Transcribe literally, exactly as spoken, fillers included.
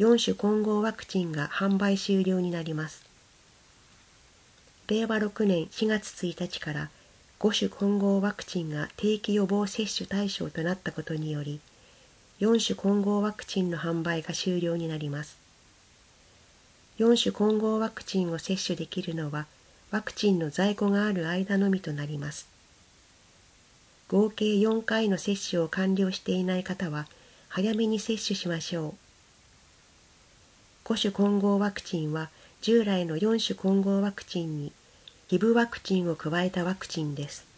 よん種混合ワクチンが販売終了になります。れいわろくねんしがつついたちからご種混合ワクチンが定期予防接種対象となったことにより、よん種混合ワクチンの販売が終了になります。よん種混合ワクチンを接種できるのは、ワクチンの在庫がある間のみとなります。合計よんかいの接種を完了していない方は、早めに接種しましょう。ご種混合ワクチンは、従来のよん種混合ワクチンに、ギブワクチンを加えたワクチンです。